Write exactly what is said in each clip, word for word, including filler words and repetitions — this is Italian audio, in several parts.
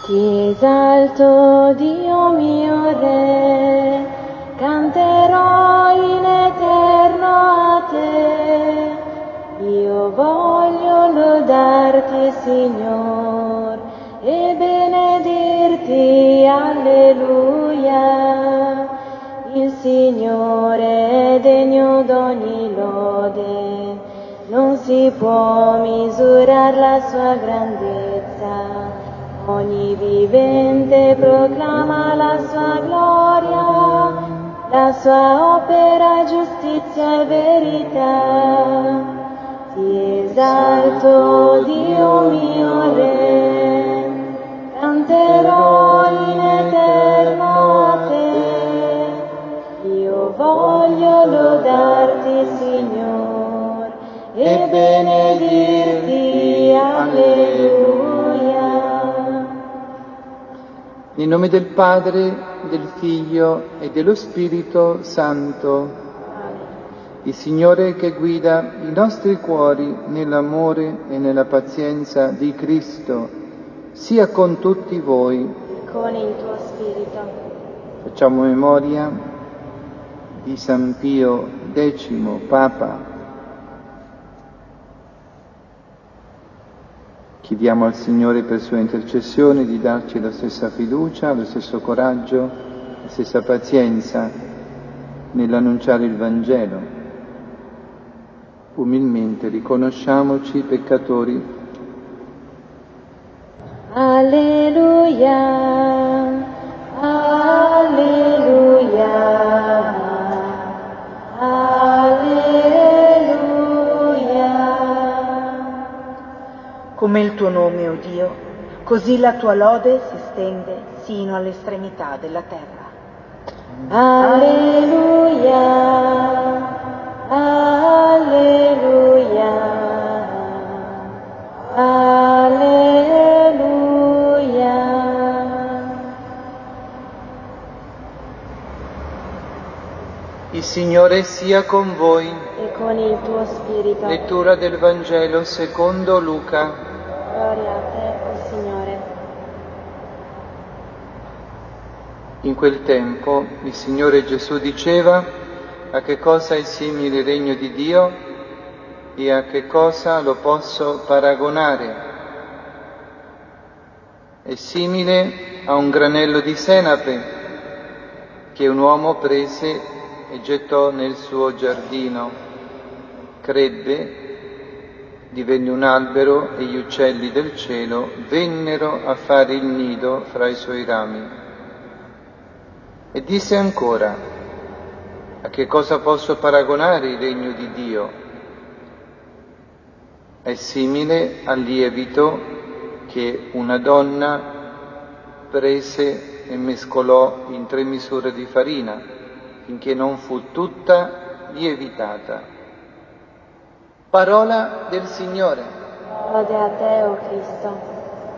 Ti esalto, Dio mio Re, canterò in eterno a te. Io voglio lodarti, Signor, e benedirti, alleluia. Il Signore è degno d'ogni lode, non si può misurare la sua grandezza. Ogni vivente proclama la sua gloria, la sua opera giustizia e verità. Ti esalto, Dio mio Re, canterò in eterno a te. Io voglio lodarti, Signor, e benedirti, alleluia. Nel nome del Padre, del Figlio e dello Spirito Santo. Il Signore che guida i nostri cuori nell'amore e nella pazienza di Cristo, sia con tutti voi. Con il tuo Spirito. Facciamo memoria di San Pio X, Papa. Chiediamo al Signore per sua intercessione di darci la stessa fiducia, lo stesso coraggio, la stessa pazienza nell'annunciare il Vangelo. Umilmente riconosciamoci peccatori. Alleluia, alleluia, alleluia. Come il tuo nome, o Dio, così la tua lode si stende sino all'estremità della terra. Alleluia, alleluia, alleluia. Il Signore sia con voi. E con il tuo spirito. Lettura del Vangelo secondo Luca. Gloria a te, o Signore. In quel tempo il Signore Gesù diceva: a che cosa è simile il regno di Dio e a che cosa lo posso paragonare? È simile a un granello di senape che un uomo prese e gettò nel suo giardino. Crebbe, divenne un albero e gli uccelli del cielo vennero a fare il nido fra i suoi rami. E disse ancora: a che cosa posso paragonare il regno di Dio? È simile al lievito che una donna prese e mescolò in tre misure di farina finché non fu tutta lievitata. Parola del Signore. Lode a te, o Cristo.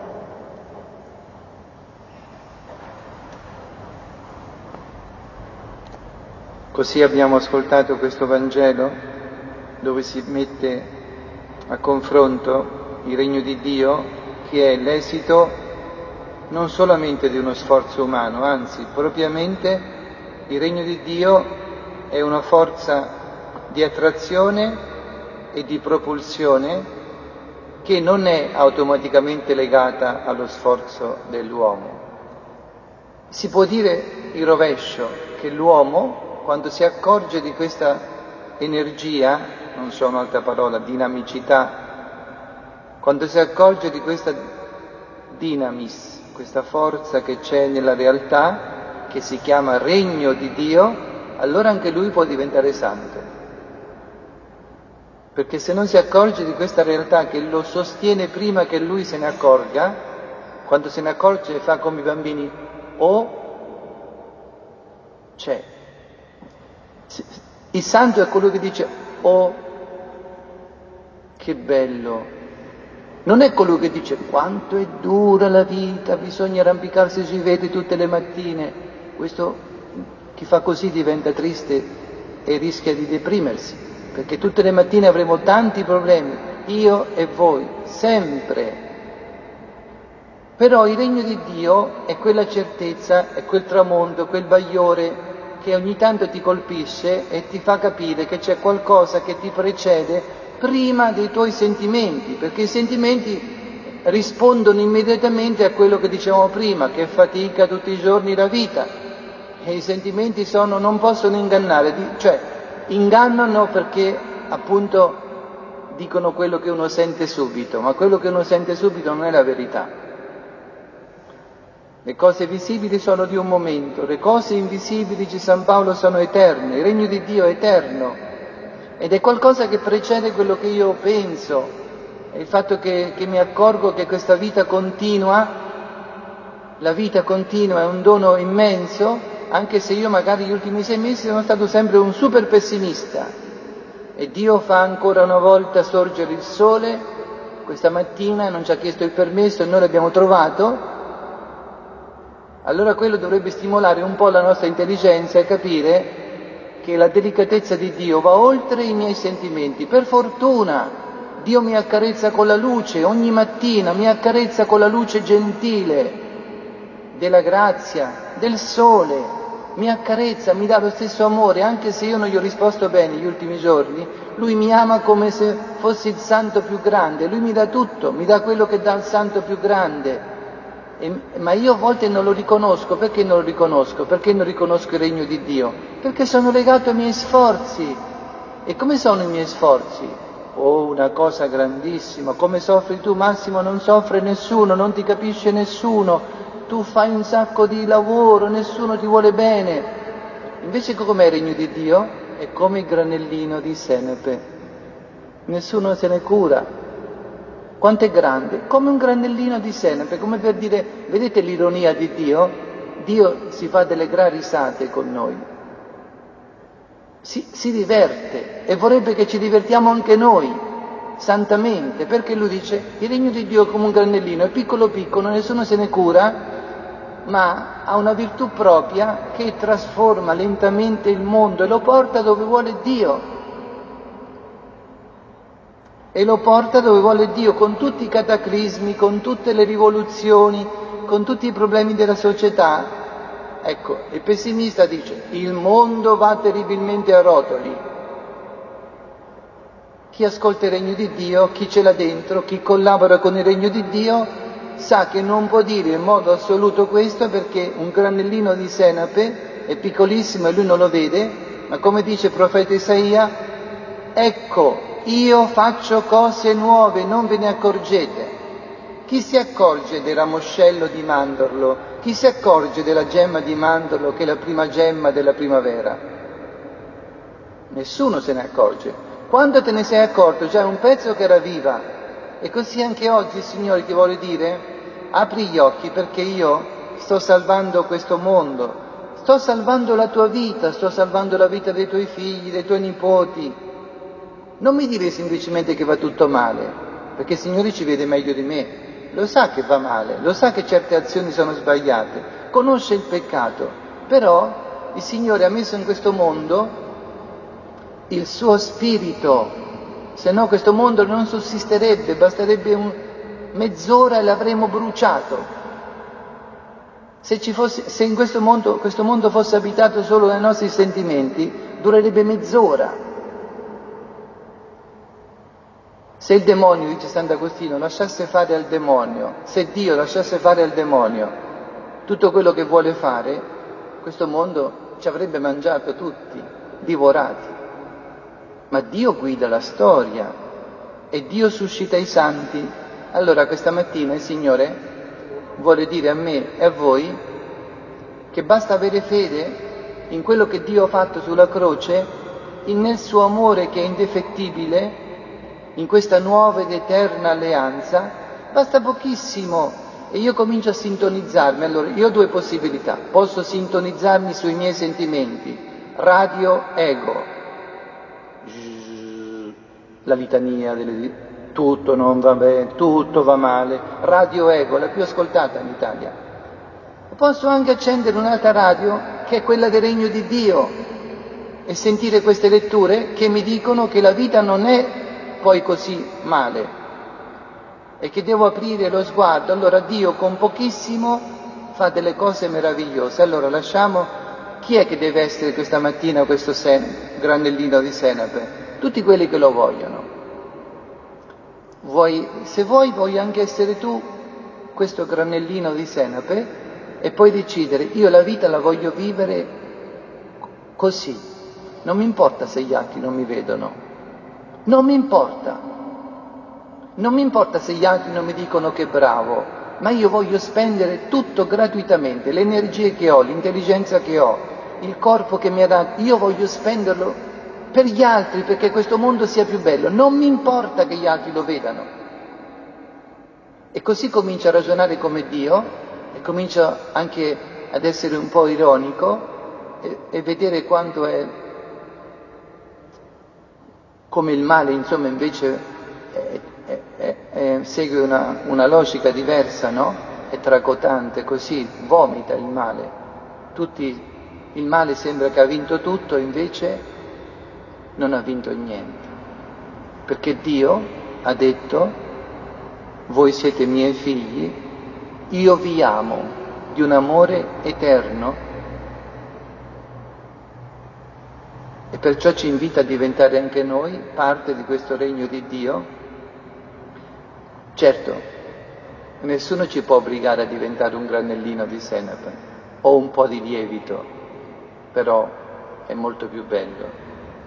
Così abbiamo ascoltato questo Vangelo dove si mette a confronto il regno di Dio, che è l'esito non solamente di uno sforzo umano, anzi propriamente il regno di Dio è una forza di attrazione e di propulsione che non è automaticamente legata allo sforzo dell'uomo. Si può dire il rovescio, che l'uomo, quando si accorge di questa energia, non so un'altra parola, dinamicità, quando si accorge di questa dinamis, questa forza che c'è nella realtà, che si chiama regno di Dio, allora anche lui può diventare santo. Perché se non si accorge di questa realtà che lo sostiene prima che lui se ne accorga, quando se ne accorge fa come i bambini, o c'è. Il santo è colui che dice, oh, che bello. Non è colui che dice, quanto è dura la vita, bisogna arrampicarsi sui vetri tutte le mattine. Questo, chi fa così diventa triste e rischia di deprimersi, perché tutte le mattine avremo tanti problemi, io e voi, sempre. Però il regno di Dio è quella certezza, è quel tramonto, quel bagliore che ogni tanto ti colpisce e ti fa capire che c'è qualcosa che ti precede prima dei tuoi sentimenti, perché i sentimenti rispondono immediatamente a quello che dicevamo prima, che fatica tutti i giorni la vita. E i sentimenti sono, non possono ingannare, cioè ingannano perché appunto dicono quello che uno sente subito, ma quello che uno sente subito non è la verità. Le cose visibili sono di un momento, le cose invisibili, dice San Paolo, sono eterne, il regno di Dio è eterno ed è qualcosa che precede quello che io penso. E il fatto che, che mi accorgo che questa vita continua, la vita continua è un dono immenso, anche se io magari gli ultimi sei mesi sono stato sempre un super pessimista. E Dio fa ancora una volta sorgere il sole, questa mattina non ci ha chiesto il permesso e noi l'abbiamo trovato. Allora quello dovrebbe stimolare un po' la nostra intelligenza e capire che la delicatezza di Dio va oltre i miei sentimenti. Per fortuna Dio mi accarezza con la luce, ogni mattina mi accarezza con la luce gentile della grazia, del sole, mi accarezza, mi dà lo stesso amore, anche se io non gli ho risposto bene gli ultimi giorni, Lui mi ama come se fossi il santo più grande, Lui mi dà tutto, mi dà quello che dà il santo più grande. E, ma io a volte non lo riconosco. Perché non lo riconosco? Perché non riconosco il regno di Dio? Perché sono legato ai miei sforzi. E come sono i miei sforzi? Oh, una cosa grandissima. Come soffri tu, Massimo? Non soffre nessuno, non ti capisce nessuno. Tu fai un sacco di lavoro, nessuno ti vuole bene. Invece com'è il regno di Dio? È come il granellino di senape. Nessuno se ne cura. Quanto è grande? Come un granellino di senape, come per dire, vedete l'ironia di Dio? Dio si fa delle gran risate con noi, si, si diverte e vorrebbe che ci divertiamo anche noi, santamente, perché Lui dice, il regno di Dio è come un granellino, è piccolo piccolo, nessuno se ne cura, ma ha una virtù propria che trasforma lentamente il mondo e lo porta dove vuole Dio. E lo porta dove vuole Dio, con tutti i cataclismi, con tutte le rivoluzioni, con tutti i problemi della società. Ecco, il pessimista dice, il mondo va terribilmente a rotoli. Chi ascolta il regno di Dio, chi ce l'ha dentro, chi collabora con il regno di Dio, sa che non può dire in modo assoluto questo perché un granellino di senape è piccolissimo e lui non lo vede, ma come dice il profeta Isaia, ecco, io faccio cose nuove, non ve ne accorgete. Chi si accorge del ramoscello di mandorlo? Chi si accorge della gemma di mandorlo che è la prima gemma della primavera? Nessuno se ne accorge. Quando te ne sei accorto già è un pezzo che era viva. E così anche oggi il Signore ti vuole dire, apri gli occhi perché io sto salvando questo mondo, sto salvando la tua vita, sto salvando la vita dei tuoi figli, dei tuoi nipoti. Non mi dire semplicemente che va tutto male, perché il Signore ci vede meglio di me, lo sa che va male, lo sa che certe azioni sono sbagliate, conosce il peccato, però il Signore ha messo in questo mondo il suo spirito, se no questo mondo non sussisterebbe, basterebbe un, mezz'ora e l'avremmo bruciato. Se, ci fosse, se in questo mondo, questo mondo fosse abitato solo dai nostri sentimenti, durerebbe mezz'ora. Se il demonio, dice Sant'Agostino, lasciasse fare al demonio, se Dio lasciasse fare al demonio tutto quello che vuole fare, questo mondo ci avrebbe mangiato tutti, divorati. Ma Dio guida la storia e Dio suscita i santi. Allora questa mattina il Signore vuole dire a me e a voi che basta avere fede in quello che Dio ha fatto sulla croce, nel suo amore che è indefettibile, in questa nuova ed eterna alleanza, basta pochissimo e io comincio a sintonizzarmi. Allora, io ho due possibilità, posso sintonizzarmi sui miei sentimenti, radio ego, la litania delle... tutto non va bene, tutto va male, radio ego, la più ascoltata in Italia. Posso anche accendere un'altra radio che è quella del regno di Dio e sentire queste letture che mi dicono che la vita non è poi così male, e che devo aprire lo sguardo. Allora Dio con pochissimo fa delle cose meravigliose. Allora lasciamo, chi è che deve essere questa mattina questo sen- granellino di senape? Tutti quelli che lo vogliono. Vuoi, se vuoi, vuoi anche essere tu questo granellino di senape e poi decidere, io la vita la voglio vivere così, non mi importa se gli altri non mi vedono, non mi importa, non mi importa se gli altri non mi dicono che bravo, ma io voglio spendere tutto gratuitamente, le energie che ho, l'intelligenza che ho, il corpo che mi ha dato, io voglio spenderlo per gli altri, perché questo mondo sia più bello, non mi importa che gli altri lo vedano. E così comincio a ragionare come Dio, e comincio anche ad essere un po' ironico e, e vedere quanto è, come il male insomma invece è, è, è, è, segue una, una logica diversa, no? È tracotante, così vomita il male. Tutti, il male sembra che ha vinto tutto, invece non ha vinto niente, perché Dio ha detto: voi siete miei figli, io vi amo di un amore eterno, e perciò ci invita a diventare anche noi parte di questo regno di Dio. Certo, nessuno ci può obbligare a diventare un granellino di senape o un po' di lievito, però è molto più bello.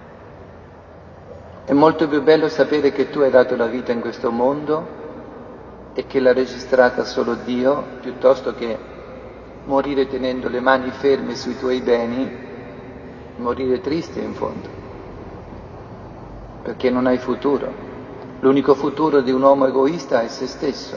È molto più bello sapere che tu hai dato la vita in questo mondo e che l'ha registrata solo Dio, piuttosto che morire tenendo le mani ferme sui tuoi beni, morire triste in fondo, perché non hai futuro. L'unico futuro di un uomo egoista è se stesso,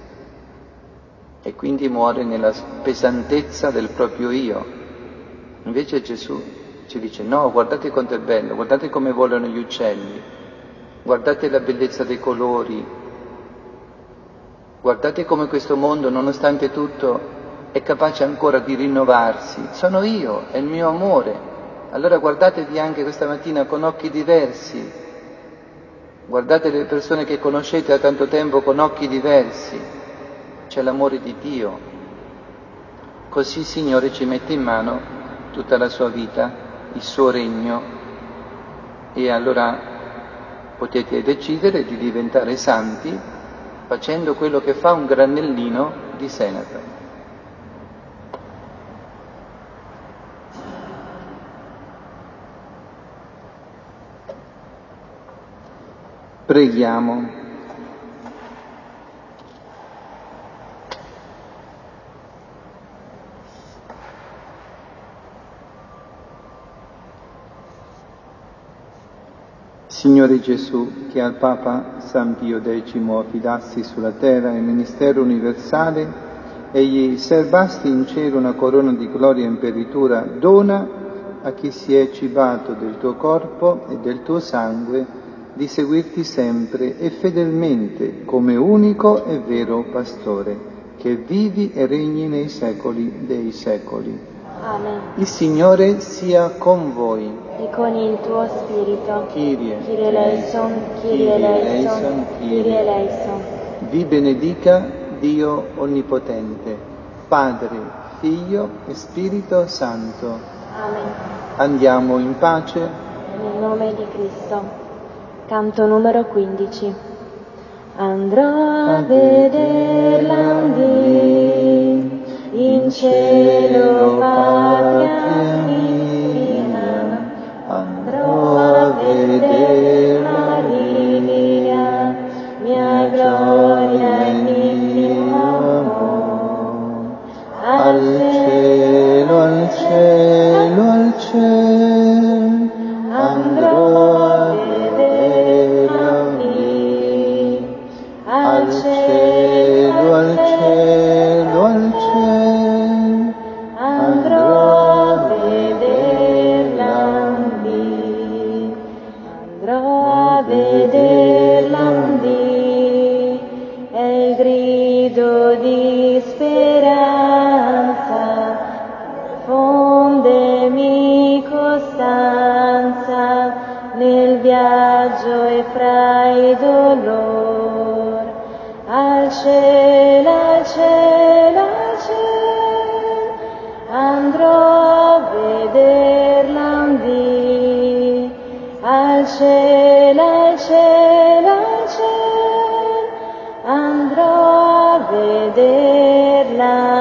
e quindi muore nella pesantezza del proprio io. Invece Gesù ci dice: no, guardate quanto è bello, guardate come volano gli uccelli, guardate la bellezza dei colori, guardate come questo mondo, nonostante tutto, è capace ancora di rinnovarsi. Sono io, è il mio amore. Allora guardatevi anche questa mattina con occhi diversi. Guardate le persone che conoscete da tanto tempo con occhi diversi. C'è l'amore di Dio. Così il Signore ci mette in mano tutta la sua vita, il suo regno, e allora potete decidere di diventare santi facendo quello che fa un granellino di senape. Preghiamo. Signore Gesù, che al Papa San Pio X affidassi sulla terra il ministero universale e gli serbasti in cielo una corona di gloria e imperitura, dona a chi si è cibato del tuo corpo e del tuo sangue di seguirti sempre e fedelmente come unico e vero pastore, che vivi e regni nei secoli dei secoli. Amen. Il Signore sia con voi. E con il tuo spirito. Kyrie, Kyrie eleison, Kyrie eleison, Kyrie eleison. Vi benedica Dio Onnipotente, Padre, Figlio e Spirito Santo. Amen. Andiamo in pace. Nel nome di Cristo. Canto numero quindici. Andrò a vederla lì, in cielo patria mia, andrò a vederla lì, mia gloria e mio amor. Al cielo, al cielo, al cielo, andrò a vederla lì, al cielo, al cielo, al cielo, andrò a vederla lì, andrò a vederla lì, è il grido di speranza, fondemi costanza nel viaggio e fra i dolori. al cielo, al cielo, al cielo, andrò a vederla un dì, al cielo, al cielo, al cielo, andrò a vederla